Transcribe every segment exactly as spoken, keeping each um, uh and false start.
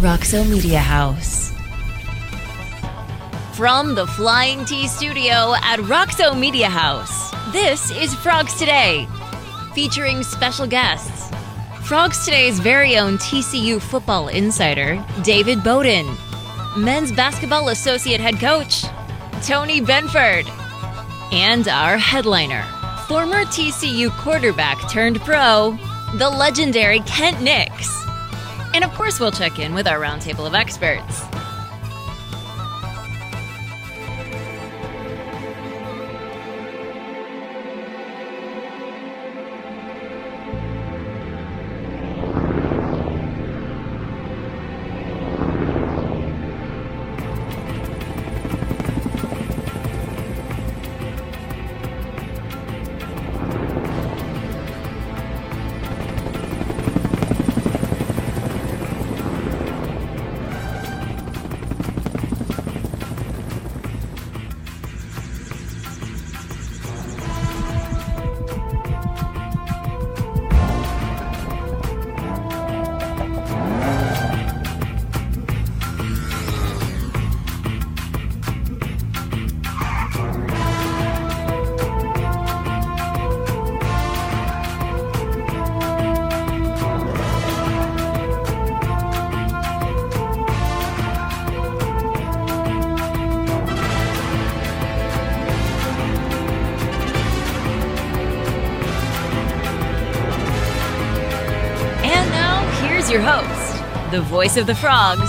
Roxo Media House. From the Flying T Studio at Roxo Media House, this is Frogs Today, featuring special guests. Frogs Today's very own T C U football insider, David Bowden. Men's basketball associate head coach, Tony Benford. And our headliner, former T C U quarterback turned pro, the legendary Kent Nix. And of course, we'll check in with our roundtable of experts. Your host, the voice of the Frogs,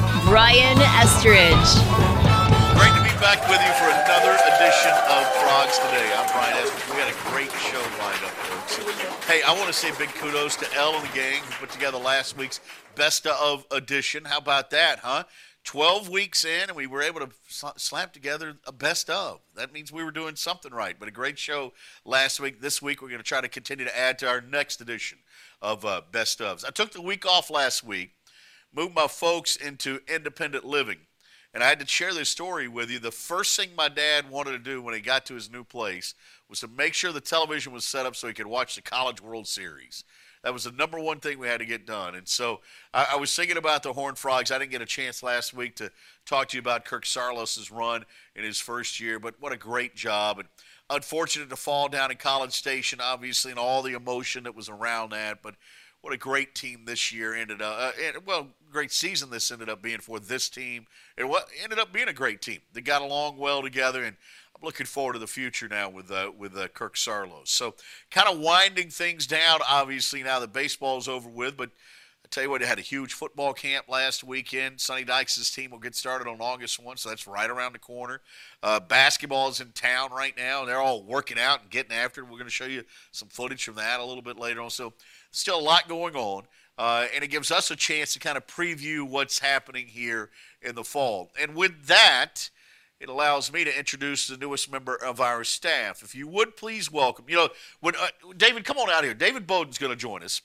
Brian Estridge. Great to be back with you for another edition of Frogs Today. I'm Brian Estridge. We got a great show lined up, folks. Hey, I want to say big kudos to Elle and the gang who put together last week's Best of edition. How about that, huh? twelve weeks in, and we were able to slap together a best of. That means we were doing something right. But a great show last week. This week, we're going to try to continue to add to our next edition of uh, best ofs. I took the week off last week, moved my folks into independent living, and I had to share this story with you. The first thing my dad wanted to do when he got to his new place was to make sure the television was set up so he could watch the College World Series. That was the number one thing we had to get done. And so I, I was thinking about the Horned Frogs. I didn't get a chance last week to talk to you about Kirk Saarloos' run in his first year, but what a great job. And unfortunate to fall down in College Station, obviously, and all the emotion that was around that. But what a great team this year ended up. Uh, and, well, great season this ended up being for this team. It what ended up being a great team. They got along well together, and I'm looking forward to the future now with uh, with uh, Kirk Saarloos. So kind of winding things down, obviously, now that baseball's over with. But I tell you what, they had a huge football camp last weekend. Sonny Dykes' team will get started on August first, so that's right around the corner. Uh, basketball is in town right now, and they're all working out and getting after it. We're going to show you some footage from that a little bit later on. So still a lot going on, uh, and it gives us a chance to kind of preview what's happening here in the fall. And with that, it allows me to introduce the newest member of our staff. If you would, please welcome. You know, when uh, David, come on out here. David Bowden's going to join us.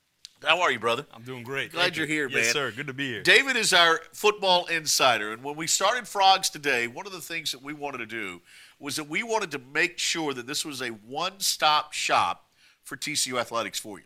How are you, brother? I'm doing great. Glad Thank you're you. here, man. Yes, sir. Good to be here. David is our football insider, and when we started Frogs Today, one of the things that we wanted to do was that we wanted to make sure that this was a one-stop shop for T C U athletics for you.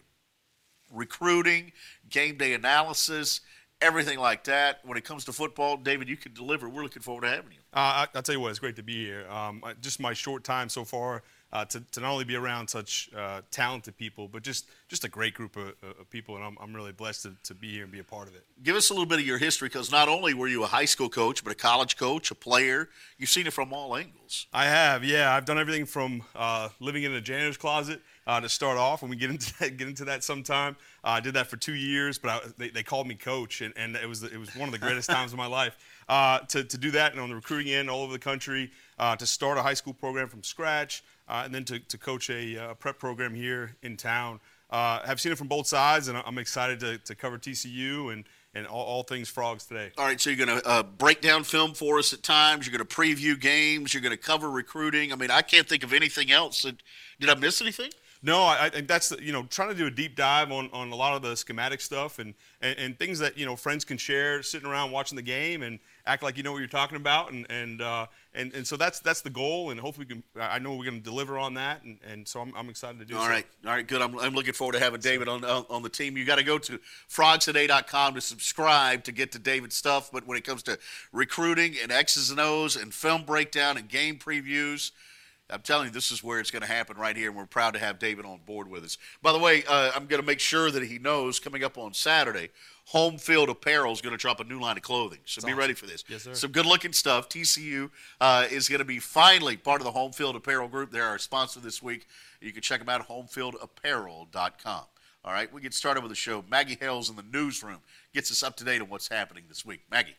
Recruiting, game day analysis, everything like that. When it comes to football, David, you can deliver. We're looking forward to having you. Uh, I, I'll tell you what, it's great to be here. Um, just my short time so far, uh, to, to not only be around such uh, talented people, but just, just a great group of, of people, and I'm, I'm really blessed to, to be here and be a part of it. Give us a little bit of your history, because not only were you a high school coach, but a college coach, a player. You've seen it from all angles. I have, yeah. I've done everything from uh, living in a janitor's closet uh, to start off, and we get into that, get into that sometime. Uh, I did that for two years, but I, they, they called me coach, and, and it was it was one of the greatest times of my life. Uh, to, to do that and on the recruiting end all over the country, uh, to start a high school program from scratch, uh, and then to, to coach a uh, prep program here in town. Uh, I've seen it from both sides, and I'm excited to, to cover T C U and, and all, all things Frogs today. All right, so you're going to uh, break down film for us at times. You're going to preview games. You're going to cover recruiting. I mean, I can't think of anything else. Did I miss anything? No, I, I think that's the, you know trying to do a deep dive on, on a lot of the schematic stuff and, and, and things that you know friends can share sitting around watching the game and act like you know what you're talking about and and uh, and, and so that's that's the goal and hopefully we can I know we're going to deliver on that and, and so I'm, I'm excited to do. All so. right, all right, good. I'm, I'm looking forward to having David on on, on the team. You got to go to frogs today dot com to subscribe to get to David's stuff. But when it comes to recruiting and X's and O's and film breakdown and game previews, I'm telling you, this is where it's going to happen right here, and we're proud to have David on board with us. By the way, uh, I'm going to make sure that he knows coming up on Saturday, Home Field Apparel is going to drop a new line of clothing. So That's be awesome. ready for this. Yes, sir. Some good-looking stuff. T C U uh, is going to be finally part of the Home Field Apparel group. They're our sponsor this week. You can check them out at home field apparel dot com. All right, we get started with the show. Maggie Hales in the newsroom gets us up to date on what's happening this week. Maggie.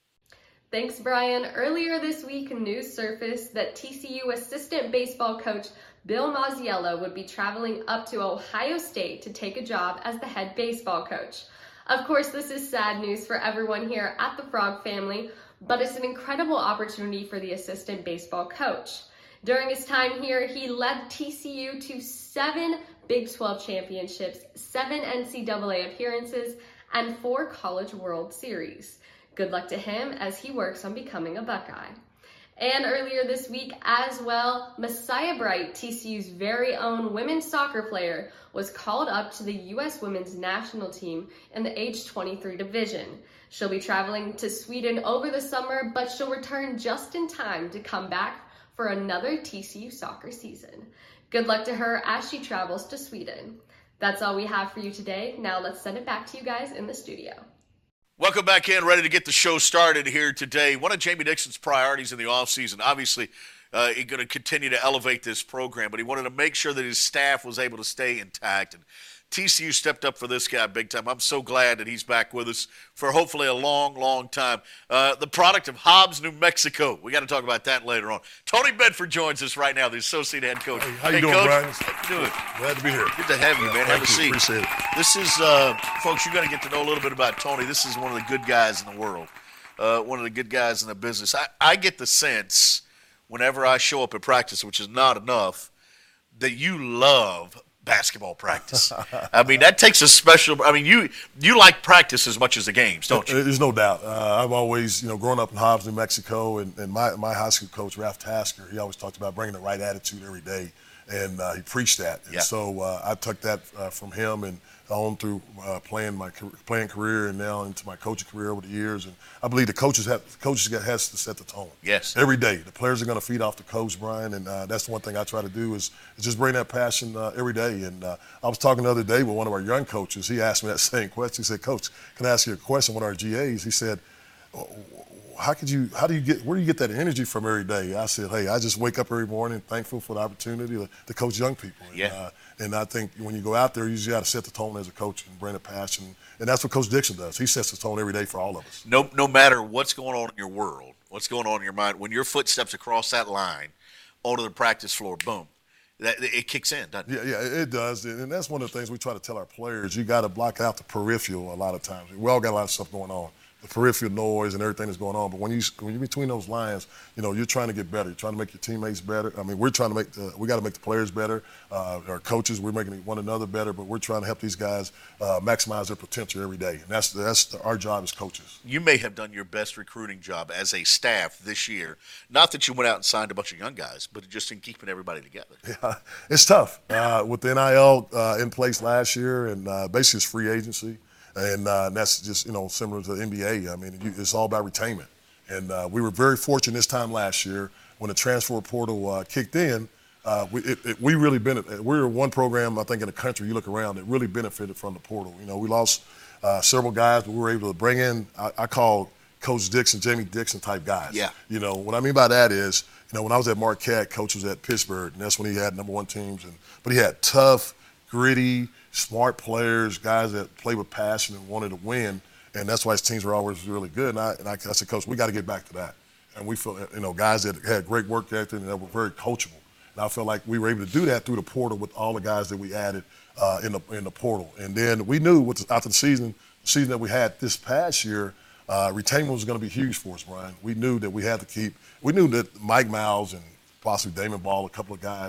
Thanks, Brian. Earlier this week, news surfaced that T C U assistant baseball coach Bill Masiello would be traveling up to Ohio State to take a job as the head baseball coach. Of course, this is sad news for everyone here at the Frog family, but it's an incredible opportunity for the assistant baseball coach. During his time here, he led T C U to seven Big twelve championships, seven N C double A appearances, and four College World Series. Good luck to him as he works on becoming a Buckeye. And earlier this week as well, Messiah Bright, T C U's very own women's soccer player, was called up to the U S women's national team in the age twenty-three division. She'll be traveling to Sweden over the summer, but she'll return just in time to come back for another T C U soccer season. Good luck to her as she travels to Sweden. That's all we have for you today. Now let's send it back to you guys in the studio. Welcome back in, ready to get the show started here today. One of Jamie Dixon's priorities in the offseason, obviously, uh, he's going to continue to elevate this program, but he wanted to make sure that his staff was able to stay intact. And T C U stepped up for this guy big time. I'm so glad that he's back with us for hopefully a long, long time. Uh, the product of Hobbs, New Mexico. We got to talk about that later on. Tony Bedford joins us right now, the associate head coach. Hey, how you hey, doing, Coach? Brian? How you doing? Glad to be here. Good to have you, Yeah, man. thank Have a you. seat. Appreciate it. This is, uh, folks, you're going to get to know a little bit about Tony. This is one of the good guys in the world, uh, one of the good guys in the business. I, I get the sense whenever I show up at practice, which is not enough, that you love basketball practice. I mean, that takes a special – I mean, you you like practice as much as the games, don't you? There's no doubt. Uh, I've always, you know, growing up in Hobbs, New Mexico, and, and my, my high school coach, Ralph Tasker, he always talked about bringing the right attitude every day, and uh, he preached that. And yeah. so uh, I took that uh, from him and on through uh, playing my playing career and now into my coaching career over the years. And I believe the coaches have coaches got has to set the tone. Yes. Every day, the players are going to feed off the coach, Brian, and uh, that's the one thing I try to do is, is just bring that passion uh, every day. And uh, I was talking the other day with one of our young coaches. He asked me that same question. He said, "Coach, can I ask you a question?" One of our G As. He said, how could you, how do you get, where do you get that energy from every day? I said, hey, I just wake up every morning thankful for the opportunity to, to coach young people. And, yeah. uh, and I think when you go out there, you just got to set the tone as a coach and bring a passion. And that's what Coach Dixon does. He sets the tone every day for all of us. No, no matter what's going on in your world, what's going on in your mind, when your foot steps across that line onto the practice floor, boom, that, it kicks in, doesn't it? Yeah, yeah, it does. And that's one of the things we try to tell our players. You got to block out the peripheral a lot of times. We all got a lot of stuff going on. The peripheral noise and everything that's going on. But when, you, when you're between those lines, you know, you're trying to get better. You're trying to make your teammates better. I mean, we're trying to make the, we got to make the players better. Uh, our coaches, we're making one another better, but we're trying to help these guys uh, maximize their potential every day. And that's, that's the, our job as coaches. You may have done your best recruiting job as a staff this year. Not that you went out and signed a bunch of young guys, but just in keeping everybody together. Yeah, it's tough. Uh, with the N I L uh, in place last year and uh, basically it's free agency. And, uh, and that's just, you know, similar to the N B A. I mean, you, it's all about retainment. And uh, we were very fortunate this time last year when the transfer portal uh, kicked in. Uh, we, it, it, we really benefited. We were one program, I think, in the country, you look around, that really benefited from the portal. You know, we lost uh, several guys, but we were able to bring in, I, I call Coach Dixon, Jamie Dixon type guys. Yeah. You know, what I mean by that is, you know, when I was at Marquette, Coach was at Pittsburgh, and that's when he had number one teams. And But he had tough, gritty, smart players, guys that play with passion and wanted to win, and that's why his teams were always really good. And I, and I, I said, Coach, we got to get back to that. And we feel, you know, guys that had great work ethic and that were very coachable. And I felt like we were able to do that through the portal with all the guys that we added uh, in the in the portal. And then we knew with the, after the season, the season that we had this past year, uh, retainment was going to be huge for us, Brian. We knew that we had to keep. We knew that Mike Miles and possibly Damon Ball, a couple of guys,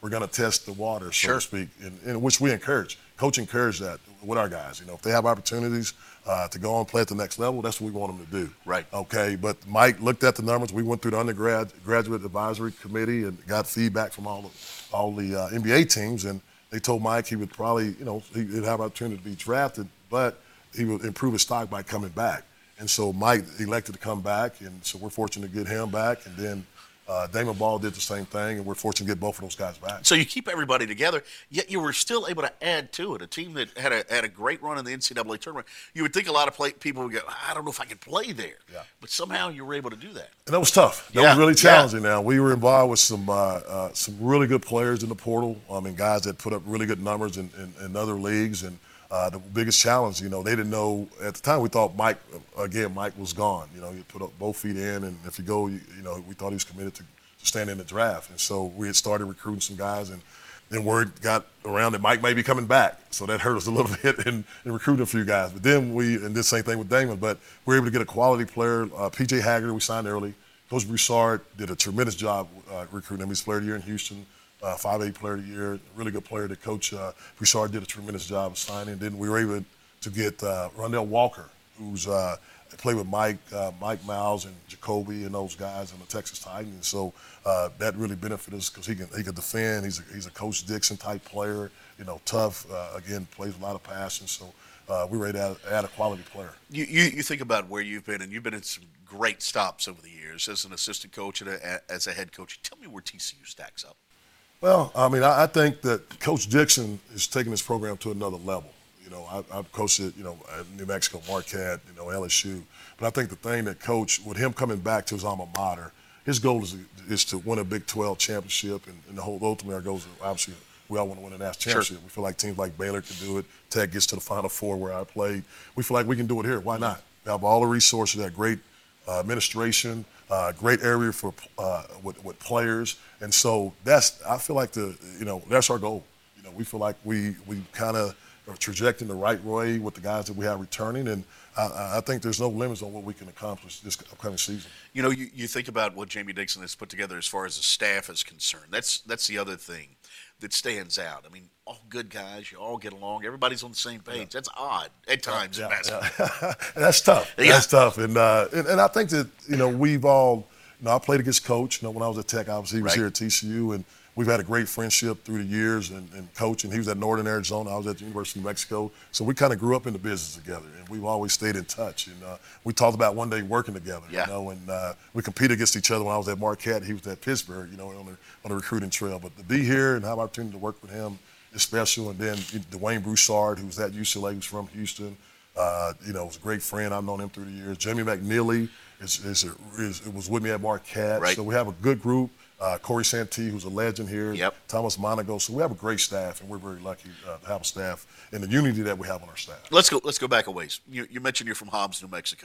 we're going to test the water, so Sure. to speak, in, in which we encourage. Coach encourage that with our guys. You know, if they have opportunities uh, to go on and play at the next level, that's what we want them to do. Right. Okay, but Mike looked at the numbers. We went through the undergrad graduate advisory committee and got feedback from all the, all the uh, N B A teams, and they told Mike he would probably, you know, he'd have an opportunity to be drafted, but he would improve his stock by coming back. And so Mike elected to come back, and so we're fortunate to get him back. And then uh, Damon Ball did the same thing, and we're fortunate to get both of those guys back. So you keep everybody together, yet you were still able to add to it. A team that had a had a great run in the N C double A tournament. You would think a lot of play, people would go, I don't know if I can play there. Yeah. But somehow you were able to do that. And that was tough. That Yeah, was really yeah. challenging. Now we were involved with some uh, uh, some really good players in the portal. I mean, guys that put up really good numbers in, in, in other leagues. And uh, the biggest challenge, you know, they didn't know at the time. We thought Mike, again, Mike was gone. You know, he put up both feet in, and if you go, you, you know, we thought he was committed to, to stand in the draft. And so we had started recruiting some guys, and then word got around that Mike may be coming back. So that hurt us a little bit in, in recruiting a few guys. But then we, and this same thing with Damon, but we were able to get a quality player. Uh, P J Haggard, we signed early. Coach Broussard did a tremendous job uh, recruiting him. He's player of the year in Houston, uh, five A player of the year, really good player that Coach uh, Broussard did a tremendous job of signing. Then we were able to get uh, Rondell Walker, who's uh, played with Mike, uh, Mike Miles and Jacoby and those guys in the Texas Titans. So uh, that really benefited us because he can he can defend. He's a, he's a Coach Dixon type player, you know, tough. Uh, again, plays a lot of passion. So uh, we were ready to add, add a quality player. You, you you think about where you've been, and you've been in some great stops over the years as an assistant coach and a, as a head coach. Tell me where T C U stacks up. Well, I mean, I, I think that Coach Dixon is taking this program to another level. You know, I, I've coached it, you know, at New Mexico, Marquette, you know, L S U. But I think the thing that Coach, with him coming back to his alma mater, his goal is, is to win a Big twelve championship, and, and the whole ultimately our goal is obviously we all want to win a national championship. Sure. We feel like teams like Baylor can do it. Tech gets to the Final Four where I played. We feel like we can do it here. Why not? We have all the resources, that great uh, administration, uh, great area for uh, with, with players, and so that's I feel like the you know that's our goal. You know, we feel like we we kind of are trajecting the right way with the guys that we have returning, and I, I think there's no limits on what we can accomplish this upcoming season. You know, you, you think about what Jamie Dixon has put together as far as the staff is concerned. That's that's the other thing that stands out. I mean, all good guys, you all get along, everybody's on the same page. Yeah. That's odd at times yeah, in basketball. Yeah. That's tough. Yeah. That's tough. And, uh, and and I think that, you know, we've all, you know, I played against Coach. You know, when I was at Tech, obviously he was Right. here at T C U, and we've had a great friendship through the years, and, and Coach, and he was at Northern Arizona. I was at the University of New Mexico. So we kind of grew up in the business together, and we've always stayed in touch. And uh, we talked about one day working together, Yeah. you know, and uh, we competed against each other when I was at Marquette. He was at Pittsburgh, you know, on the, on the recruiting trail. But to be here and have an opportunity to work with him is special. And then Dwayne Broussard, who was at U C L A, who's from Houston, uh, you know, was a great friend. I've known him through the years. Jimmy McNeely is, is, a, is, was with me at Marquette. Right. So we have a good group. Uh, Corey Santee, who's a legend here, Yep. Thomas Monago. So we have a great staff, and we're very lucky uh, to have a staff and the unity that we have on our staff. Let's go. Let's go back a ways. You, you mentioned you're from Hobbs, New Mexico.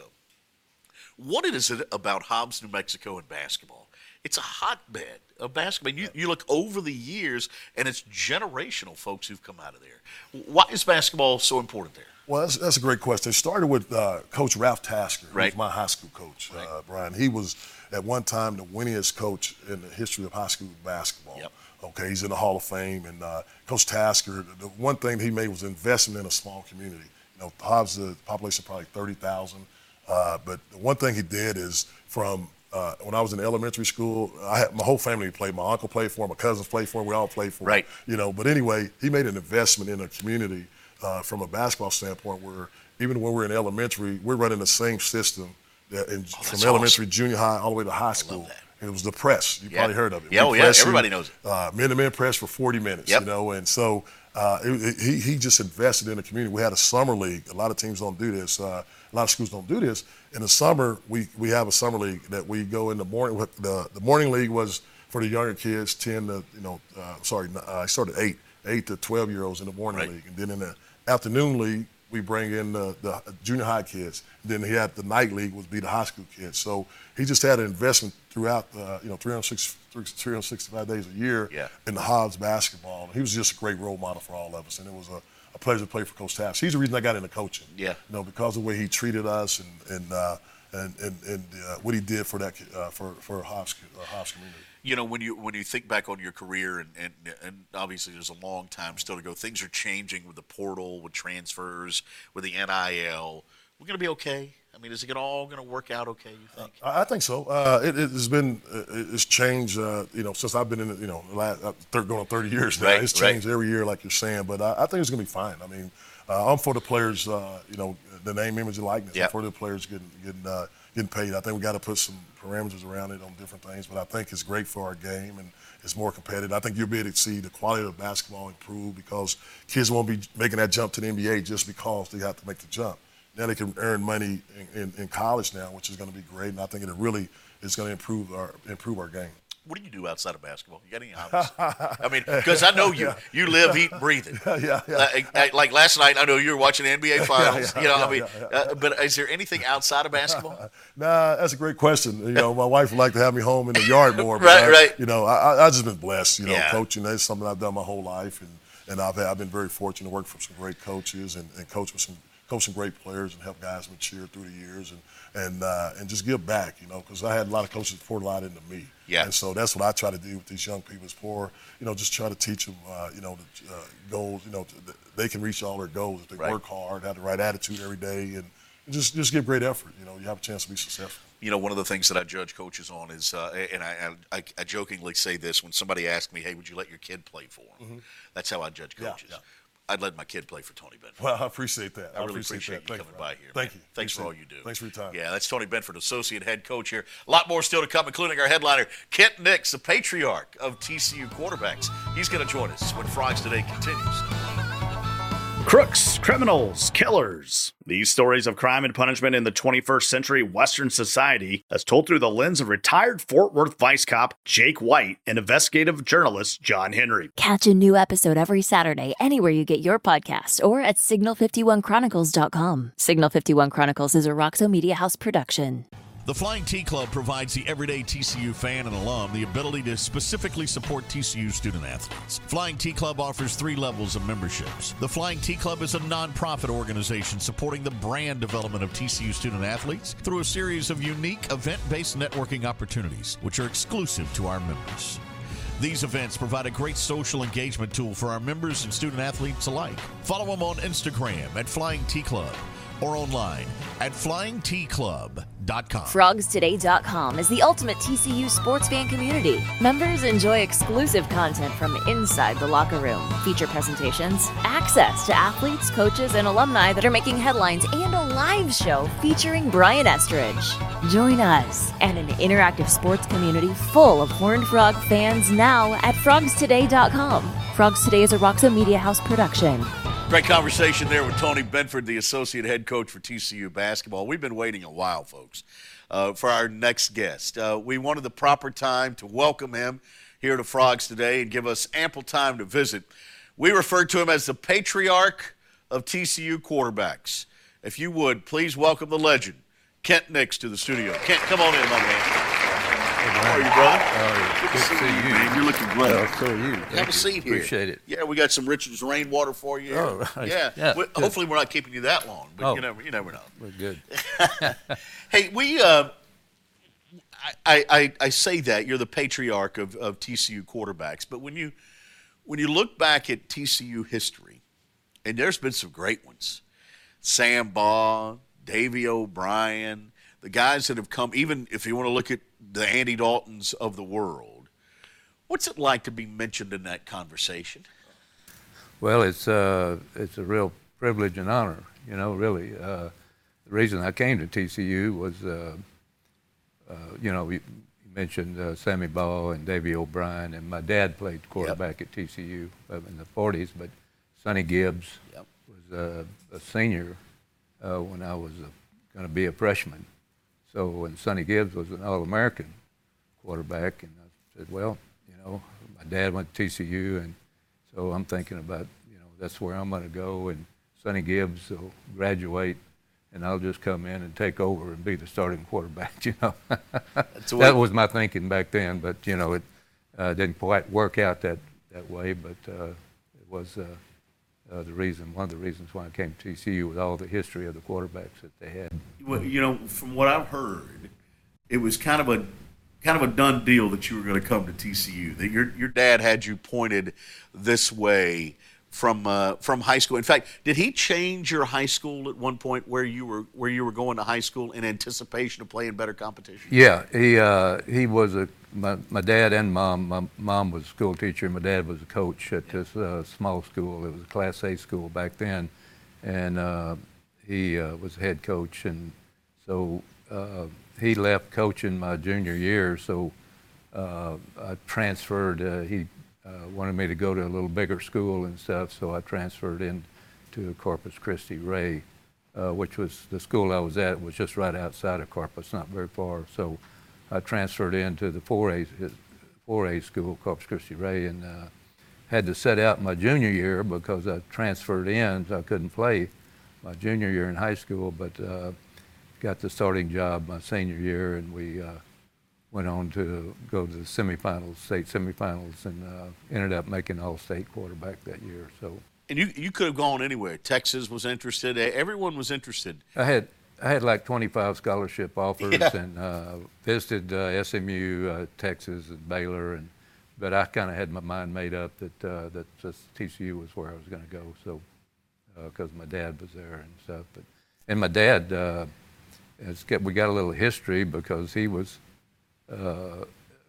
What is it about Hobbs, New Mexico, and basketball? It's a hotbed of basketball. You, you look over the years, and it's generational folks who've come out of there. Why is basketball so important there? Well, that's, that's a great question. It started with uh, Coach Ralph Tasker, who Right. was my high school coach, Right. uh, Brian. He was, at one time, the winningest coach in the history of high school basketball. Yep. Okay, he's in the Hall of Fame. And uh, Coach Tasker, the one thing he made was investment in a small community. You know, Hobbs, the population probably thirty thousand. Uh, but the one thing he did is from uh, when I was in elementary school, I had my whole family played. My uncle played for him, my cousins played for him, we all played for him. Right. You know, but anyway, he made an investment in a community uh, from a basketball standpoint where even when we're in elementary, we're running the same system that in, Oh, from that's elementary, awesome. junior high, all the way to high school. that. And it was the press. You Yeah. probably heard of it. Yeah, We oh, yeah, press you, everybody knows it. Uh, men-to-men press for forty minutes, Yep. you know, and so uh, it, it, he, he just invested in the community. We had a summer league. A lot of teams don't do this. Uh, a lot of schools don't do this. In the summer, we, we have a summer league that we go in the morning. The, the morning league was for the younger kids, ten to, you know, uh, sorry, uh, I started eight, eight to twelve-year-olds in the morning Right. league. And then in the afternoon league, we bring in the, the junior high kids. Then he had the night league would be the high school kids. So he just had an investment throughout the, you know, three hundred sixty-five days a year Yeah. in the Hobbs basketball. He was just a great role model for all of us, and it was a, a pleasure to play for Coach Tasker. He's the reason I got into coaching. Yeah. You know, because of the way he treated us and and uh, and and, and uh, what he did for that uh, for for Hobbs uh, Hobbs community. You know, when you when you think back on your career, and, and, and obviously there's a long time still to go, things are changing with the portal, with transfers, with the N I L. We're going to be okay? I mean, is it all going to work out okay, you think? I, I think so. Uh, it, it has been, it's changed, uh, you know, since I've been in it, you know, the last, going on thirty years now. Right, it's changed right. every year, like you're saying, but I, I think it's going to be fine. I mean, uh, I'm for the players, uh, you know, the name, image, and likeness. Yep. I'm for the players getting, getting, uh, getting paid. I think we got to put some parameters around it on different things, but I think it's great for our game, and it's more competitive. I think you'll be able to see the quality of basketball improve because kids won't be making that jump to the N B A just because they have to make the jump. Now they can earn money in, in, in college now, which is going to be great, and I think it really is going to improve our improve our game. What do you do outside of basketball? You got any hobbies? I mean, because I know you. You live, eat, and breathe it. yeah, yeah. Like, like last night, I know you were watching the N B A Finals. Yeah, yeah, you know, yeah, I mean, yeah, yeah. Uh, but is there anything outside of basketball? Nah, that's a great question. You know, my wife would like to have me home in the yard more. But Right, I, right. You know, I, I just been blessed. You know, Yeah. coaching, that's something I've done my whole life, and, and I've had, I've been very fortunate to work for some great coaches and, and coach with some coach some great players and help guys mature through the years and and uh, and just give back, you know, because I had a lot of coaches pour a lot into me. Yeah. And so that's what I try to do with these young people is pour, you know, just try to teach them, uh, you know, the uh, goals, you know, to, they can reach all their goals if they Right. work hard, have the right attitude every day, and, and just just give great effort. You know, you have a chance to be successful. You know, one of the things that I judge coaches on is, uh, and I, I, I jokingly say this when somebody asks me, hey, would you let your kid play for him? Mm-hmm. That's how I judge Yeah, coaches. yeah. I'd let my kid play for Tony Benford. Well, I appreciate that. I really appreciate, appreciate you that. coming Thank by here. Thank man. you. Thanks for all Appreciate you do. Thanks for your time. Yeah, that's Tony Benford, associate head coach here. A lot more still to come, including our headliner, Kent Nix, the patriarch of T C U quarterbacks. He's going to join us when Frogs Today continues. Crooks, criminals, killers. These stories of crime and punishment in the twenty-first century Western society, as told through the lens of retired Fort Worth Vice Cop Jake White and investigative journalist John Henry. Catch a new episode every Saturday anywhere you get your podcast or at signal fifty-one chronicles dot com. Signal fifty-one Chronicles is a Roxo Media House production. The Flying T Club provides the everyday T C U fan and alum the ability to specifically support T C U student athletes. Flying T Club offers three levels of memberships. The Flying T Club is a nonprofit organization supporting the brand development of T C U student athletes through a series of unique event-based networking opportunities, which are exclusive to our members. These events provide a great social engagement tool for our members and student athletes alike. Follow them on Instagram at Flying T Club or online at flying t club dot com. frogs today dot com is the ultimate T C U sports fan community. Members enjoy exclusive content from inside the locker room, feature presentations, access to athletes, coaches, and alumni that are making headlines, and a live show featuring Brian Estridge. Join us and an interactive sports community full of Horned Frog fans now at frogs today dot com. Frogs Today is a Roxo Media House production. Great conversation there with Tony Benford, the associate head coach for T C U basketball. We've been waiting a while, folks, uh, for our next guest. Uh, we wanted the proper time to welcome him here to Frogs Today and give us ample time to visit. We refer to him as the patriarch of T C U quarterbacks. If you would, please welcome the legend, Kent Nix, to the studio. Kent, come on in, my man. How are you, brother? Oh, good, Good to see you, man. You're looking great. Oh, so are you. Thank Have a you. seat here. Appreciate it. Yeah, we got some Richard's rainwater for you. Oh, right. Yeah. Yeah, We- good. hopefully, we're not keeping you that long, but Oh. you never, you never know. We're good. Hey, we. Uh, I, I I say that you're the patriarch of, of T C U quarterbacks, but when you when you look back at T C U history, and there's been some great ones, Sam Baugh, Davey O'Brien, the guys that have come. Even if you want to look at the Andy Daltons of the world, what's it like to be mentioned in that conversation? Well, it's uh, it's a real privilege and honor, you know, really. Uh, the reason I came to T C U was, uh, uh, you know, you mentioned uh, Sammy Baugh and Davey O'Brien, and my dad played quarterback yep. at T C U in the forties, but Sonny Gibbs yep. was uh, a senior uh, when I was going to be a freshman. So when Sonny Gibbs was an All-American quarterback, and I said, well, you know, my dad went to T C U, and so I'm thinking about, you know, that's where I'm going to go, and Sonny Gibbs will graduate, and I'll just come in and take over and be the starting quarterback, you know. That was my thinking back then, but, you know, it uh, didn't quite work out that, that way, but uh, it was uh, uh, the reason, one of the reasons why I came to T C U with all the history of the quarterbacks that they had. Well, you know, from what I've heard, it was kind of a kind of a done deal that you were going to come to T C U? That your your dad had you pointed this way from uh, from high school. In fact, did he change your high school at one point where you were where you were going to high school in anticipation of playing better competition? Yeah, he uh, he was a my, my dad and mom. My mom was a school teacher, and my dad was a coach at this uh, small school. It was a Class A school back then, and uh, he uh, was head coach, and so uh, he left coaching my junior year. So uh, I transferred. Uh, he uh, wanted me to go to a little bigger school and stuff, so I transferred in to Corpus Christi Ray, uh, which was the school I was at. Was just right outside of Corpus, not very far. So I transferred into the four A four A school, Corpus Christi Ray, and uh, had to set out my junior year because I transferred in, so I couldn't play my junior year in high school, but uh, got the starting job my senior year, and we uh, went on to go to the semifinals, state semifinals, and uh, ended up making All-State quarterback that year. So. And you you could have gone anywhere. Texas was interested. Everyone was interested. I had I had like twenty-five scholarship offers, yeah. and uh, visited uh, S M U, uh, Texas, and Baylor, and but I kind of had my mind made up that uh, that just T C U was where I was going to go. So because uh, my dad was there and stuff, but and my dad, uh, it's got, we got a little history because he was. Uh,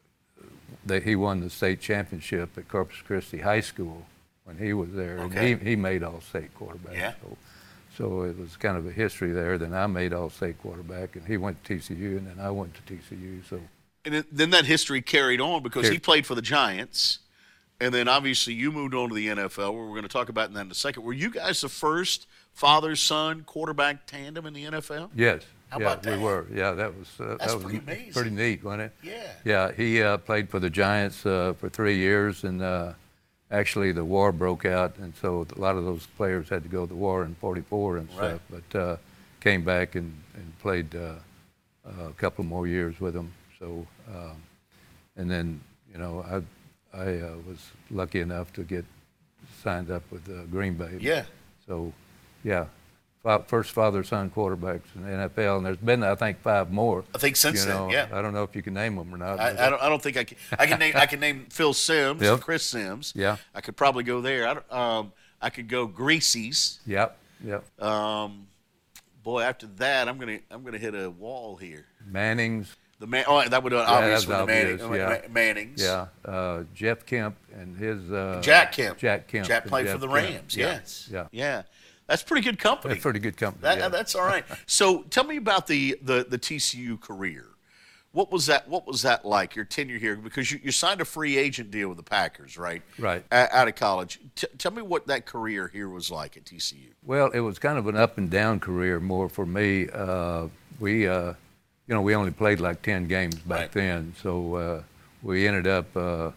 that he won the state championship at Corpus Christi High School when he was there, okay. and he, he made All-State quarterback. Yeah. So, so it was kind of a history there. Then I made All-State quarterback, and he went to T C U, and then I went to T C U. So, and it, then that history carried on because Carried. he played for the Giants, and then obviously you moved on to the N F L, where we're going to talk about that in a second. Were you guys the first father-son quarterback tandem in the N F L? Yes. How yeah, about that? we were. Yeah, that was uh, That's that was pretty amazing. Pretty neat, wasn't it? Yeah. Yeah, he uh, played for the Giants uh, for three years, and uh, actually the war broke out, and so a lot of those players had to go to the war in forty-four and right. stuff. But uh, came back and, and played uh, a couple more years with them. So, um, and then you know I I uh, was lucky enough to get signed up with uh, Green Bay. Yeah. So, yeah. First father-son quarterbacks in the N F L, and there's been, I think, five more. I think since you know, then, yeah. I don't know if you can name them or not. I, I don't. I don't think I can. I can name. I can name Phil Simms, yep. Chris Simms. Yeah. I could probably go there. I, don't, um, I could go Greasy's. Yep. Yep. Um, boy, after that, I'm gonna. I'm gonna hit a wall here. Manning's. The man. Oh, that would yeah, obviously the obvious, Manning, yeah. Manning's. Yeah. Uh, Jeff Kemp and his. Uh, Jack Kemp. Jack Kemp. Jack played Jeff for the Kemp. Rams. Yeah. Yes. Yeah. Yeah. That's pretty good company. That's pretty good company. That, yeah. That's all right. So tell me about the, the, the T C U career. What was that? What was that like? Your tenure here, because you, you signed a free agent deal with the Packers, right? Right. A, out of college. T- tell me what that career here was like at T C U. Well, it was kind of an up and down career more for me. Uh, we, uh, you know, we only played like ten games back right. then, so uh, we ended up. Uh,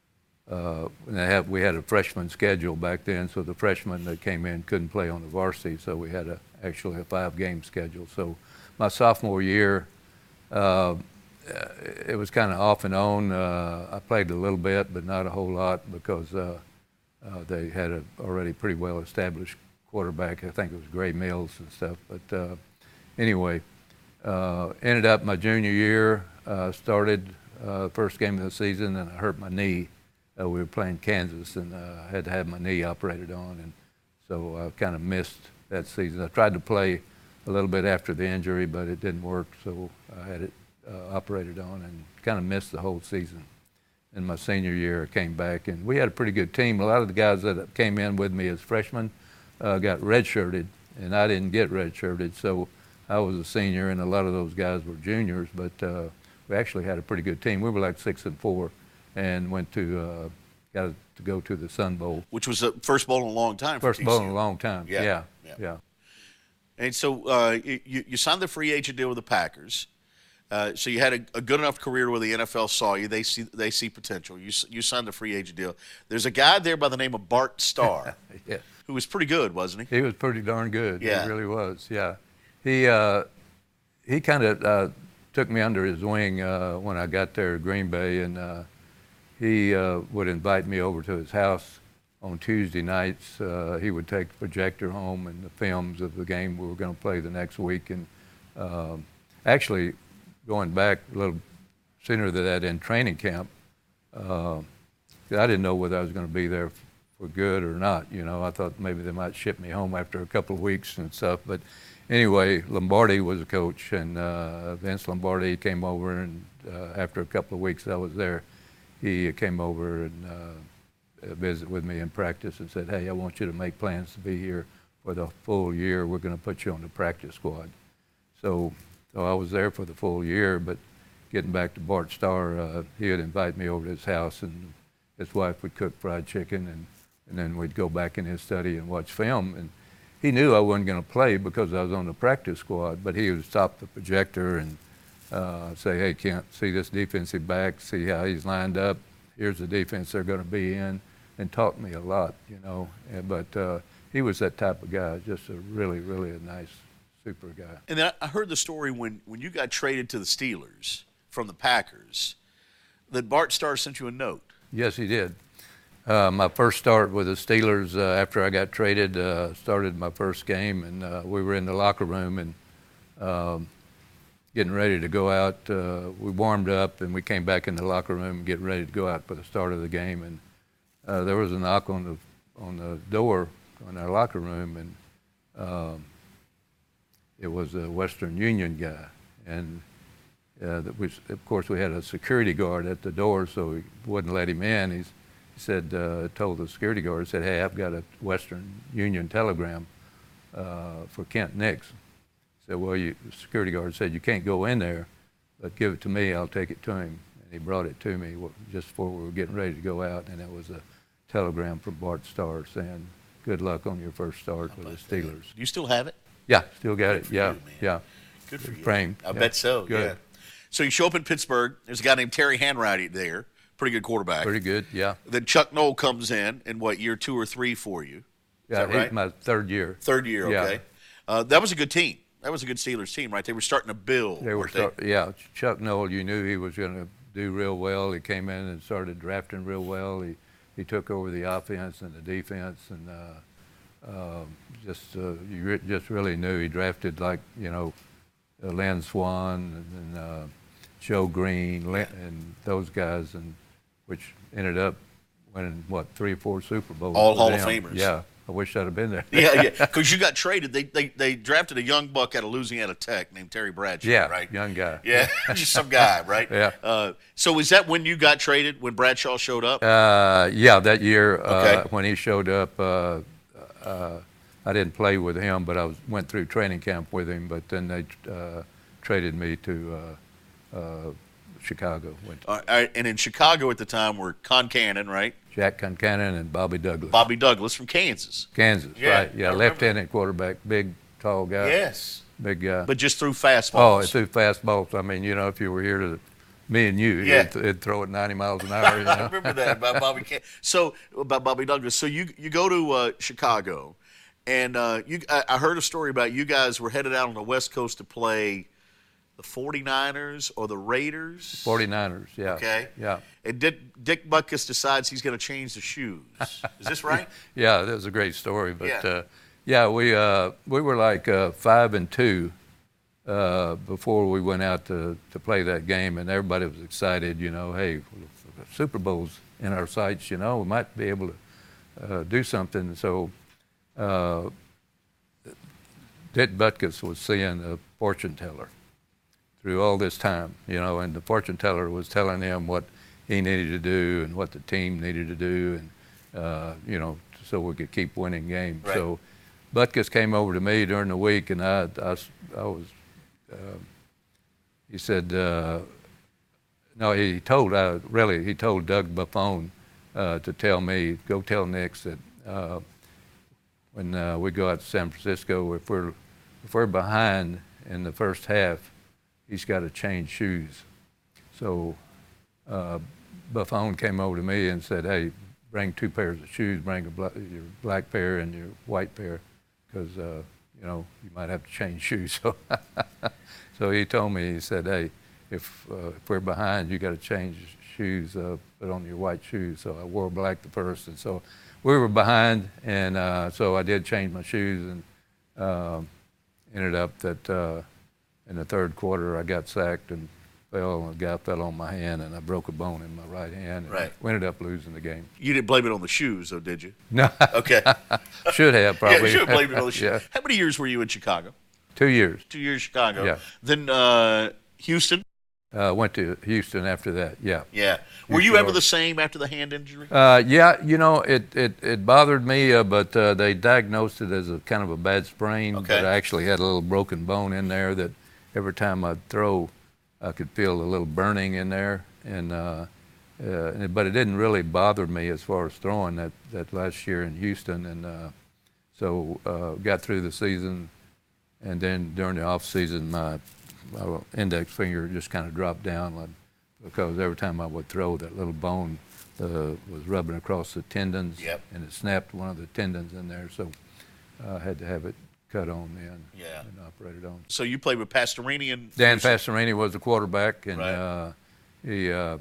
Uh, and they have, we had a freshman schedule back then, so the freshmen that came in couldn't play on the varsity, so we had a, actually a five-game schedule. So my sophomore year, uh, it was kind of off and on. Uh, I played a little bit, but not a whole lot because uh, uh, they had a already pretty well-established quarterback. I think it was Gray Mills and stuff. But uh, anyway, uh, ended up my junior year, uh, started uh, first game of the season, and I hurt my knee. Uh, we were playing Kansas, and uh, I had to have my knee operated on, and so I kind of missed that season. I tried to play a little bit after the injury, but it didn't work, so I had it uh, operated on and kind of missed the whole season. In my senior year, I came back, and we had a pretty good team. A lot of the guys that came in with me as freshmen uh, got redshirted, and I didn't get redshirted, so I was a senior, and a lot of those guys were juniors, but uh, we actually had a pretty good team. We were like six and four. And went to uh, got to go to the Sun Bowl, which was the first bowl in a long time. First for bowl in a long time. Yeah, yeah, yeah. yeah. And so uh, you you signed the free agent deal with the Packers. Uh, so you had a, a good enough career where the N F L saw you. They see they see potential. You you signed the free agent deal. There's a guy there by the name of Bart Starr, yeah. who was pretty good, wasn't he? He was pretty darn good. Yeah. He really was. Yeah. He uh, he kind of uh, took me under his wing uh, when I got there at Green Bay, and. Uh, He uh, would invite me over to his house on Tuesday nights. Uh, he would take the projector home and the films of the game we were going to play the next week. And um, actually, going back a little sooner than that in training camp. Uh, I didn't know whether I was going to be there for good or not. You know, I thought maybe they might ship me home after a couple of weeks and stuff. But anyway, Lombardi was a coach, and uh, Vince Lombardi came over, and uh, after a couple of weeks I was there, he came over and uh, visited with me in practice and said, "Hey, I want you to make plans to be here for the full year. We're going to put you on the practice squad." So, so I was there for the full year, but getting back to Bart Starr, uh, he would invite me over to his house, and his wife would cook fried chicken, and, and then we'd go back in his study and watch film. And he knew I wasn't going to play because I was on the practice squad, but he would stop the projector and uh, say, "Hey, Kent, see this defensive back, see how he's lined up. Here's the defense they're going to be in," and taught me a lot, you know. And, but uh, he was that type of guy, just a really, really a nice, super guy. And then I heard the story when, when you got traded to the Steelers from the Packers, that Bart Starr sent you a note. Yes, he did. Uh, my first start with the Steelers uh, after I got traded, uh, started my first game, and uh, we were in the locker room and um, getting ready to go out. Uh, we warmed up, and we came back in the locker room getting ready to go out for the start of the game. And uh, there was a knock on the on the door in our locker room, and um, it was a Western Union guy. And uh, that was, of course, we had a security guard at the door, so he wouldn't let him in. He's, he said, uh, told the security guard, said, "Hey, I've got a Western Union telegram uh, for Kent Nix." I said, "Well, you, the security guard said, you can't go in there, but give it to me, I'll take it to him." And he brought it to me just before we were getting ready to go out, and it was a telegram from Bart Starr saying, "Good luck on your first start with the Steelers." Do you still have it? Yeah, still got Good it. for Yeah, you, man. yeah. Good for you. Framed. I yeah. bet so, Good. yeah. So you show up in Pittsburgh. There's a guy named Terry Hanratty there, pretty good quarterback. Pretty good, yeah. Then Chuck Noll comes in in, what, year two or three for you? Is Yeah, that right? he's my third year. Third year, Yeah. okay. Uh, that was a good team. That was a good Steelers team, right? They were starting to build. They were weren't start, yeah. Chuck Noll, you knew he was going to do real well. He came in and started drafting real well. He he took over the offense and the defense, and uh, uh, just uh, you re- just really knew he drafted like you know, uh, Lynn Swan and, and uh, Joe Green Lynn, and those guys, and which ended up winning what three or four Super Bowls. All with Hall of them. Famers. Yeah. I wish I'd have been there. yeah, yeah, because you got traded. They, they they drafted a young buck out of Louisiana Tech named Terry Bradshaw, Yeah, right? young guy. Yeah, just some guy, right? Yeah. Uh, so is that when you got traded, when Bradshaw showed up? Uh, yeah, that year Okay. uh, when he showed up, uh, uh, I didn't play with him, but I was, went through training camp with him. But then they uh, traded me to uh, uh, Chicago. Went to All right, and in Chicago at the time were Con Cannon, right? Jack Concannon and Bobby Douglas. Bobby Douglas from Kansas. Kansas, Yeah, right? I Yeah, remember. left-handed quarterback, big, tall guy. Yes. Big guy. But just threw oh, fastballs. it threw fastballs. I mean, you know, if you were here to me and you, Yeah. it'd, it'd throw it ninety miles an hour. You know? I remember that about Bobby Can- So about Bobby Douglas. So you you go to uh, Chicago, and uh, you I, I heard a story about you guys were headed out on the West Coast to play the forty-niners or the Raiders. forty-niners, yeah. Okay. Yeah. And Dick, Dick Butkus decides he's going to change the shoes. Is this right? Yeah, that was a great story. But Yeah. uh, yeah, we uh, we were like uh, five and two uh, before we went out to, to play that game, and everybody was excited. You know, hey, Super Bowl's in our sights. You know, we might be able to uh, do something. So uh, Dick Butkus was seeing a fortune teller through all this time. You know, and the fortune teller was telling him what he needed to do and what the team needed to do, and uh, you know, so we could keep winning games. Right. So Butkus came over to me during the week, and I, I, I was, uh, he said, uh, no, he told, uh, really, he told Doug Buffone uh, to tell me, go tell Nix that uh, when uh, we go out to San Francisco, if we're, if we're behind in the first half, he's got to change shoes. So uh, Buffone came over to me and said, hey, bring two pairs of shoes, bring a black, your black pair and your white pair, because, uh, you know, you might have to change shoes. So, so he told me, he said, hey, if, uh, if we're behind, you got to change shoes, uh, put on your white shoes. So I wore black the first, and so we were behind, and uh, so I did change my shoes, and uh, ended up that uh, in the third quarter I got sacked and fell, and a guy fell on my hand, and I broke a bone in my right hand. And Right. we ended up losing the game. You didn't blame it on the shoes, though, did you? No. Okay. Should have, Yeah, probably. you should have blamed it on the shoes. Yeah. How many years were you in Chicago? Two years. Two years Chicago. Yeah. Then uh, Houston. Uh, went to Houston after that, yeah. Yeah. Were you Houston, ever the same after the hand injury? Uh, yeah, you know, it, it, it bothered me, uh, but uh, they diagnosed it as a kind of a bad sprain. Okay. But I actually had a little broken bone in there that every time I'd throw, I could feel a little burning in there. And uh, uh, but it didn't really bother me as far as throwing that, that last year in Houston. And uh, so uh, got through the season, and then during the off season, my my index finger just kind of dropped down, like, because every time I would throw, that little bone uh, was rubbing across the tendons, Yep. and it snapped one of the tendons in there. So uh, I had to have it cut on then Yeah. and operated on. So you played with Pastorini and Dan Pastorini was the quarterback, and Right. uh, he uh,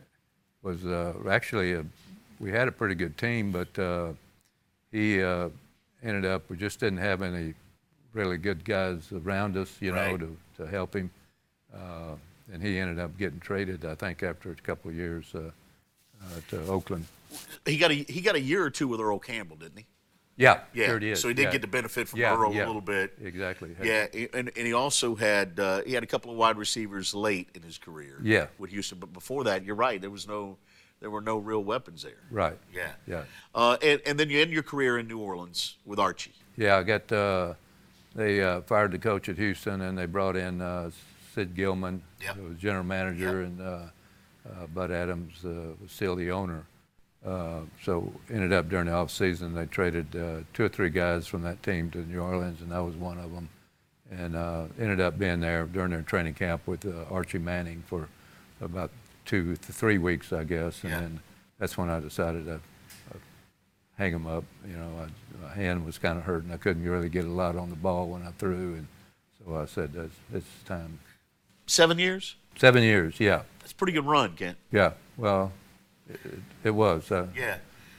was uh, actually a, we had a pretty good team, but uh, he uh, ended up, we just didn't have any really good guys around us, you know, Right. to, to help him. Uh, and he ended up getting traded, I think, after a couple of years uh, uh, to Oakland. he got a he got a year or two with Earl Campbell, didn't he? Yeah, Yeah. sure did. So he did yeah. get the benefit from Yeah, Earl yeah. a little bit. Exactly. Yeah, and, and he also had uh, he had a couple of wide receivers late in his career. Yeah. With Houston, but before that, you're right. There was no, there were no real weapons there. Right. Yeah. Yeah. Uh, and, and then you end your career in New Orleans with Archie. Yeah, I got. Uh, they uh, fired the coach at Houston, and they brought in uh, Sid Gilman, Yep. who was general manager, Yep. and uh, uh, Bud Adams uh, was still the owner. Uh, so ended up during the off season, they traded uh, two or three guys from that team to New Orleans, and I was one of them. And uh, ended up being there during their training camp with uh, Archie Manning for about two to three weeks, I guess. And Yeah. then that's when I decided to uh, hang him up. You know, I, my hand was kind of hurting. I couldn't really get a lot on the ball when I threw, and so I said, it's, it's time. Seven years. Seven years, yeah. That's a pretty good run, Kent. Yeah, well, it, it was. Uh, Yeah.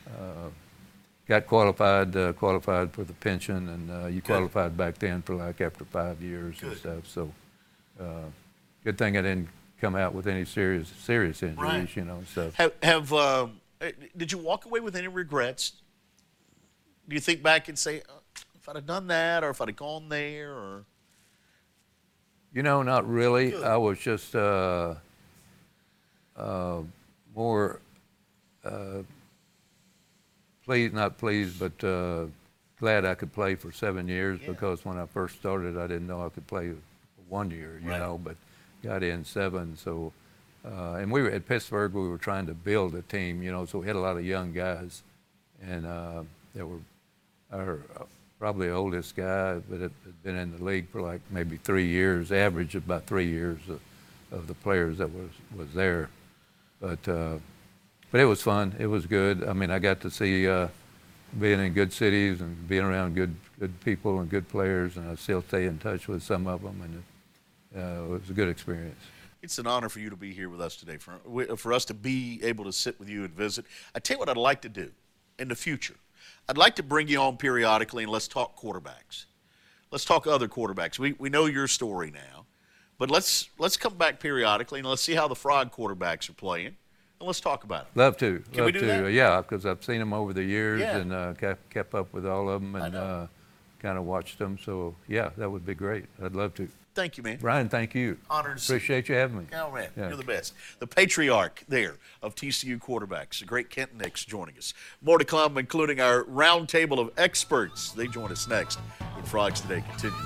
got qualified, uh, qualified for the pension, and uh, you Good. qualified back then for like after five years and Good. stuff. So, uh, good thing I didn't come out with any serious serious injuries, Right. you know, and stuff. Have have um, eh, did you walk away with any regrets? Do you think back and say, oh, if I'd have done that, or if I'd have gone there, or You know, not really. Good. I was just uh, uh, more uh, pleased, not pleased, but uh, glad I could play for seven years Yeah. because when I first started, I didn't know I could play one year, you Right. know, but got in seven. So, uh, and we were at Pittsburgh, we were trying to build a team, you know, so we had a lot of young guys. And uh, there were our uh, probably oldest guy, but had been in the league for like maybe three years, average about three years of, of the players that was, was there. But uh, but it was fun. It was good. I mean, I got to see uh, being in good cities and being around good good people and good players, and I still stay in touch with some of them, and it, uh, it was a good experience. it's an honor for you to be here with us today, for, for us to be able to sit with you and visit. I tell you what I'd like to do in the future. I'd like to bring you on periodically and let's talk quarterbacks. Let's talk other quarterbacks. We we know your story now, but let's let's come back periodically and let's see how the Frog quarterbacks are playing, and let's talk about it. Love to. Can Love we do to. that? Uh, yeah, because I've seen them over the years Yeah. and uh, kept, kept up with all of them I and know. uh, kind of watched them. So, yeah, that would be great. I'd love to. Thank you, man. Brian, thank you. Honored to see you. Appreciate you having me. Oh, man, Yeah. you're the best. The patriarch there of T C U quarterbacks, the great Kent Nix, joining us. More to come, including our round table of experts. They join us next when Frogs Today continues.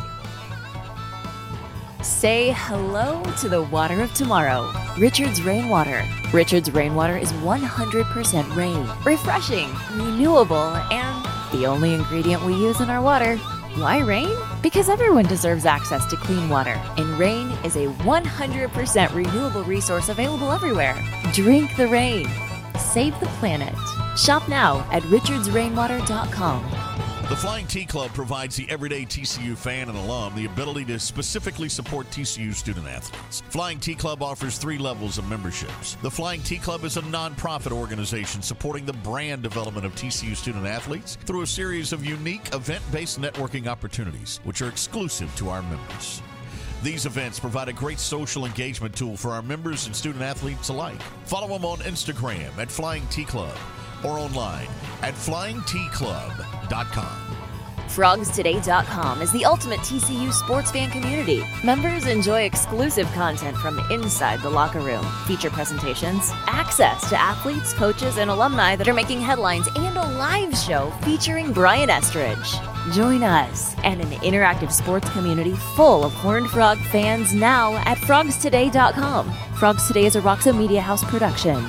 Say hello to the water of tomorrow. Richard's Rainwater. Richard's Rainwater is one hundred percent rain, refreshing, renewable, and the only ingredient we use in our water. Why rain? Because everyone deserves access to clean water, and rain is a one hundred percent renewable resource available everywhere. Drink the rain. Save the planet. Shop now at richards rainwater dot com. The Flying T Club provides the everyday T C U fan and alum the ability to specifically support T C U student-athletes. Flying T Club offers three levels of memberships. The Flying T Club is a nonprofit organization supporting the brand development of T C U student-athletes through a series of unique event-based networking opportunities, which are exclusive to our members. These events provide a great social engagement tool for our members and student athletes alike. Follow them on Instagram at Flying T Club or online at flying t club dot com. frogs today dot com is the ultimate T C U sports fan community. Members enjoy exclusive content from inside the locker room, feature presentations, access to athletes, coaches, and alumni that are making headlines, and a live show featuring Brian Estridge. Join us and an interactive sports community full of Horned Frog fans now at frogs today dot com. Frogs Today is a Roxo Media House production.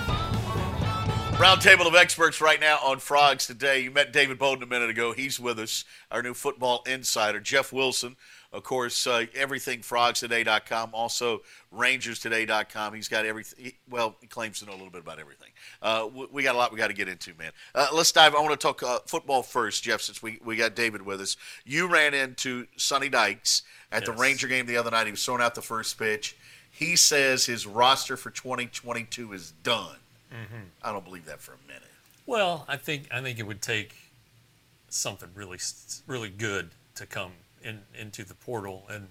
Roundtable of experts right now on Frogs Today. You met David Bowden a minute ago. He's with us, our new football insider. Jeff Wilson, of course, uh, everything frogs today dot com, also rangers today dot com. He's got everything. He, well, he claims to know a little bit about everything. Uh, we, we got a lot we got to get into, man. Uh, let's dive. I want to talk uh, football first, Jeff, since we, we got David with us. You ran into Sonny Dykes at Yes. the Ranger game the other night. He was throwing out the first pitch. He says his roster for twenty twenty-two is done. Mm-hmm. I don't believe that for a minute. Well, I think I think it would take something really really good to come in into the portal, and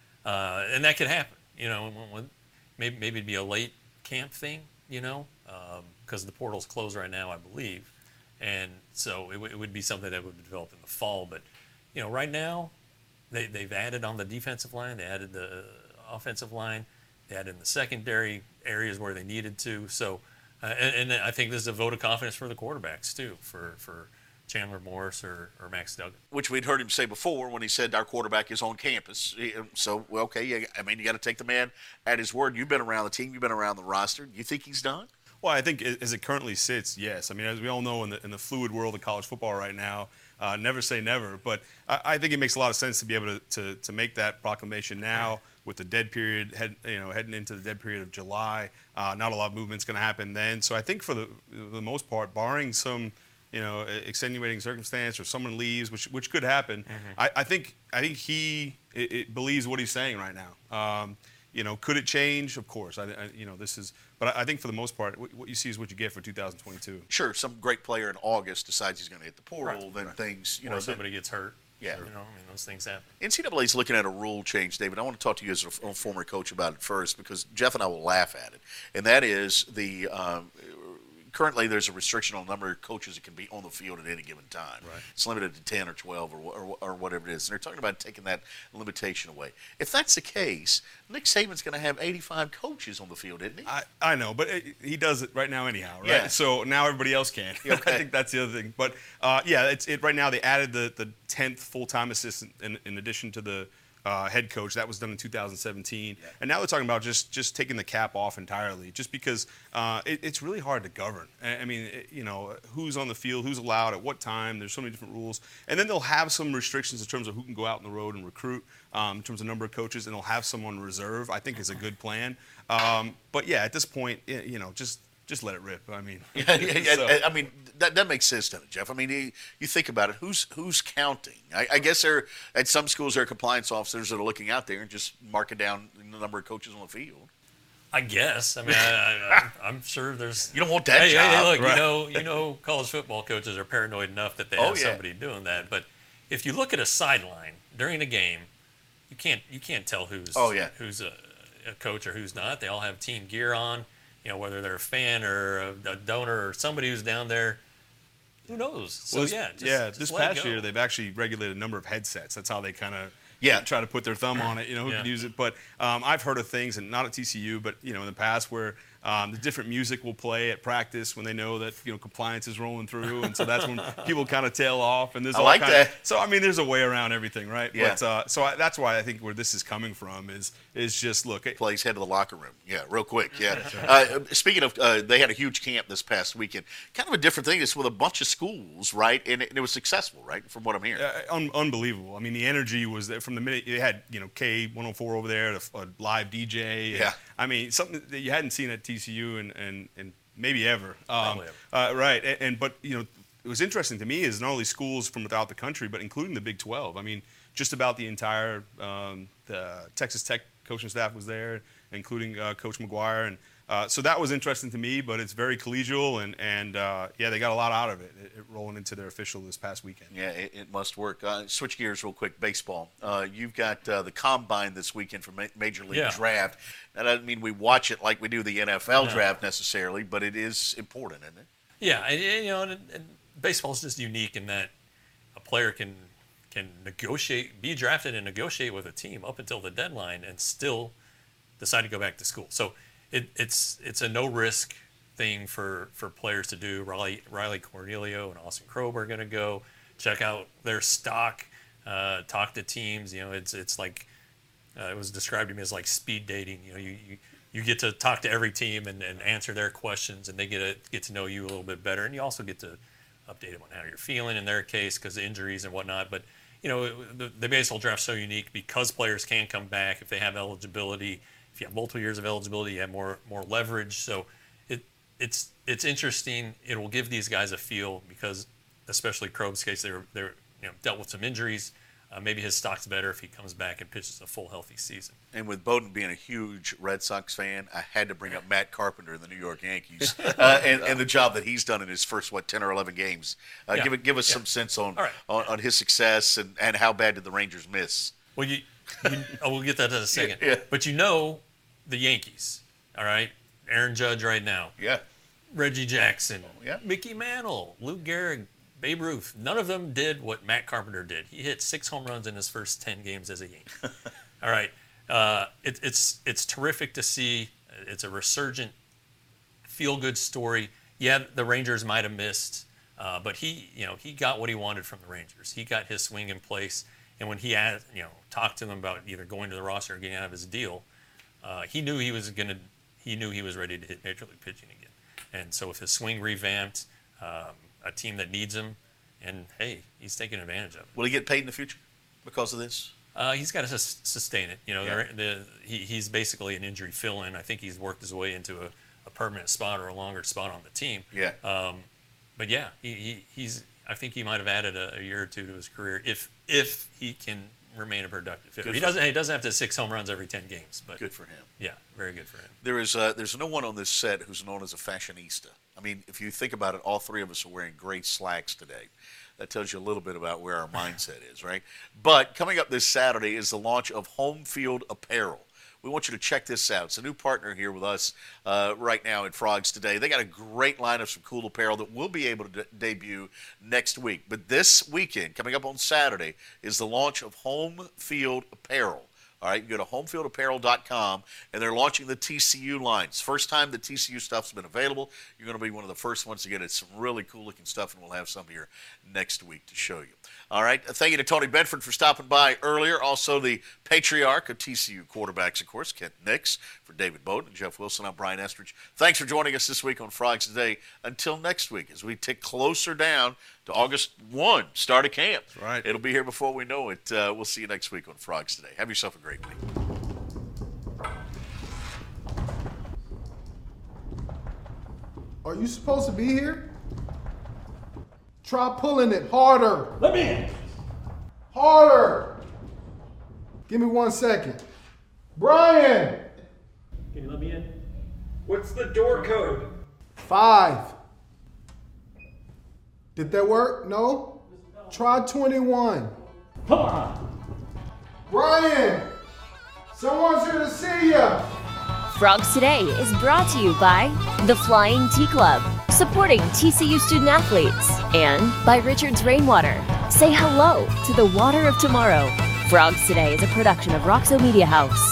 uh, and that could happen. You know, when, when, maybe maybe it'd be a late camp thing. You know, because um, the portal's closed right now, I believe, and so it, w- it would be something that would develop in the fall. But you know, right now they they've added on the defensive line, they added the offensive line, they added in the secondary areas where they needed to. So. Uh, and, and I think this is a vote of confidence for the quarterbacks, too, for, for Chandler Morris or, or Max Duggan. Which we'd heard him say before when he said our quarterback is on campus. He- So, well, okay, yeah, I mean, you got to take the man at his word. You've been around the team. You've been around the roster. You think he's done? Well, I think as it currently sits, yes. I mean, as we all know in the, in the fluid world of college football right now, uh, never say never. But I, I think it makes a lot of sense to be able to, to, to make that proclamation now with the dead period, head, you know, heading into the dead period of July. Uh, not a lot of movement's going to happen then. So I think for the, the most part, barring some, you know, extenuating circumstance or someone leaves, which which could happen, mm-hmm. I, I think I think he it, it believes what he's saying right now. Um, You know, could it change? Of course. I, I, you know, this is, but I think for the most part, what, what you see is what you get for two thousand twenty-two. Sure, some great player in August decides he's going to hit the portal, Right, then right. things, you or know. somebody gets hurt. Yeah. You know, I mean, those things happen. N C double A is looking at a rule change, David. I want to talk to you as a, a former coach about it first because Jeff and I will laugh at it. And that is the um, currently there's a restriction on the number of coaches that can be on the field at any given time. Right. It's limited to ten or twelve or, or, or whatever it is. And they're talking about taking that limitation away. If that's the case, Nick Saban's going to have eighty-five coaches on the field, isn't he? I, I know, but it, he does it right now anyhow, right? Yeah. So now everybody else can. Okay. I think that's the other thing. But uh, yeah, it's it right now. They added the the tenth full-time assistant in, in addition to the uh, head coach. That was done in two thousand seventeen, Yeah. and now they're talking about just just taking the cap off entirely, just because uh, it, it's really hard to govern. I, I mean, it, you know, who's on the field, who's allowed at what time. There's so many different rules, and then they'll have some restrictions in terms of who can go out on the road and recruit. Um, in terms of number of coaches, and they'll have someone reserve. I think is a good plan. Um, but yeah, at this point, y- you know, just just let it rip. I mean, Yeah, yeah, yeah. so- I mean that that makes sense, doesn't it, Jeff? I mean, you, you think about it. Who's who's counting? I, I guess there at some schools there are compliance officers that are looking out there and just marking down the number of coaches on the field. I guess. I mean, I, I, I'm sure there's. You don't want that Hey, job. hey, hey, look, Right. you know, you know, college football coaches are paranoid enough that they Oh, have yeah. somebody doing that. But if you look at a sideline during a game, you can't you can't tell who's Oh, yeah. who's a, a coach or who's not. They all have team gear on. You know, whether they're a fan or a, a donor or somebody who's down there. Who knows? So Well, this- yeah, just, yeah. just This let it past go. year, they've actually regulated a number of headsets. That's how they kind of Yeah. try to put their thumb on it. You know, who Yeah. can use it. But um, I've heard of things, and not at T C U, but you know, in the past where um, the different music will play at practice when they know that you know compliance is rolling through, and so that's when people kind of tail off. And there's I all like kind that. Of, so I mean, there's a way around everything, right? Yeah. But, uh, so I, that's why I think where this is coming from is is just look. It, Plays head of the locker room. Yeah, real quick. Yeah. Uh, speaking of, uh, they had a huge camp this past weekend. Kind of a different thing. It's with a bunch of schools, right? And it, and it was successful, right? From what I'm hearing. Uh, un- unbelievable. I mean, the energy was there from the minute you had, you know, K one oh four over there, a, a live D J. and, Yeah. I mean, something that you hadn't seen at T C U and, and, and maybe ever. Um, Probably uh, right. And, and but you know, it was interesting to me is not only schools from throughout the country, but including the Big twelve. I mean, just about the entire um, the Texas Tech coaching staff was there, including uh, Coach McGuire. And uh, so that was interesting to me, but it's very collegial, and, and uh, yeah, they got a lot out of it, it, it rolling into their official this past weekend. Yeah, it, it must work. Uh, switch gears real quick, baseball. Uh, you've got uh, the Combine this weekend for Ma- Major League Yeah. Draft. That doesn't mean we watch it like we do the N F L No. draft necessarily, but it is important, isn't it? Yeah, and, and, you know, and, and baseball is just unique in that a player can can negotiate, be drafted and negotiate with a team up until the deadline and still decide to go back to school. So it, it's it's a no risk thing for, for players to do. Riley Riley Cornelio and Austin Krob are going to go check out their stock, uh, talk to teams. You know, it's it's like uh, it was described to me as like speed dating. You know, you. you You get to talk to every team and, and answer their questions, and they get to get to know you a little bit better. And you also get to update them on how you're feeling in their case because of injuries and whatnot. But, you know, the, the baseball draft's so unique because players can come back if they have eligibility. If you have multiple years of eligibility, you have more more leverage. So it it's it's interesting. It will give these guys a feel because, especially Krob's case, they're they're you know dealt with some injuries. Uh, maybe his stock's better if he comes back and pitches a full healthy season. And with Bowden being a huge Red Sox fan, I had to bring up Matt Carpenter in the New York Yankees uh, and, and the job that he's done in his first, what, ten or eleven games. Uh, Yeah. Give it, give us Yeah. some sense on, right. on on his success and, and how bad did the Rangers miss? Well, you, you oh, we'll get that in a second. Yeah. But you know the Yankees, all right? Aaron Judge right now. Yeah. Reggie Jackson. Yeah. Mickey Mantle. Lou Gehrig. Babe Ruth. None of them did what Matt Carpenter did. He hit six home runs in his first ten games as a Yankee. All right. Uh, it, it's it's terrific to see. It's a resurgent, feel-good story. Yeah, the Rangers might have missed, uh, but he, you know, he got what he wanted from the Rangers. He got his swing in place, and when he had, you know, talked to them about either going to the roster or getting out of his deal, uh, he knew he was gonna. He knew he was ready to hit major league pitching again. And so with his swing revamped, um, a team that needs him, and hey, he's taking advantage of it. Will he get paid in the future because of this? Uh, he's got to sus- sustain it. You know, Yeah. the, the, he, he's basically an injury fill-in. I think he's worked his way into a, a permanent spot or a longer spot on the team. Yeah. Um, but yeah, he, he, he's. I think he might have added a, a year or two to his career if if he can remain a productive hitter. Good He for doesn't. He doesn't have to hit six home runs every ten games, but Good for him. yeah, very good for him. There is uh, there's no one on this set who's known as a fashionista. I mean, if you think about it, all three of us are wearing gray slacks today. That tells you a little bit about where our mindset is, right? But coming up this Saturday is the launch of Home Field Apparel. We want you to check this out. It's a new partner here with us uh, right now at Frogs Today. They got a great line of some cool apparel that we'll be able to de- debut next week. But this weekend, coming up on Saturday, is the launch of Home Field Apparel. All right, you go to home field apparel dot com, and they're launching the T C U lines. First time the T C U stuff's been available. You're going to be one of the first ones to get it. It's some really cool-looking stuff, and we'll have some here next week to show you. All right, thank you to Tony Bedford for stopping by earlier. Also, the patriarch of T C U quarterbacks, of course, Kent Nix. For David Bowden and Jeff Wilson, I'm Brian Estridge. Thanks for joining us this week on Frogs Today. Until next week, as we tick closer down to August first, start of camp. That's right. It'll be here before we know it. Uh, we'll see you next week on Frogs Today. Have yourself a great week. Are you supposed to be here? Try pulling it harder. Let me in. Harder. Give me one second. Brian. Can you let me in? What's the door code? Five. Did that work? No? Try twenty-one. Come on. Brian. Someone's here to see you. Frogs Today is brought to you by the Flying Tea Club, supporting T C U student athletes, and by Richard's Rainwater. Say hello to the water of tomorrow. Frogs Today is a production of Roxo Media House.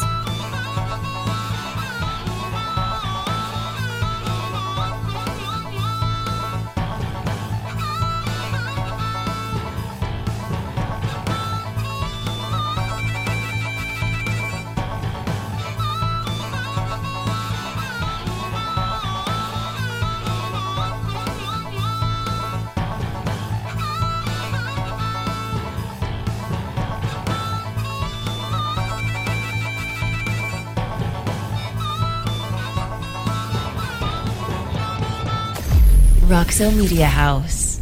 Roxo Media House.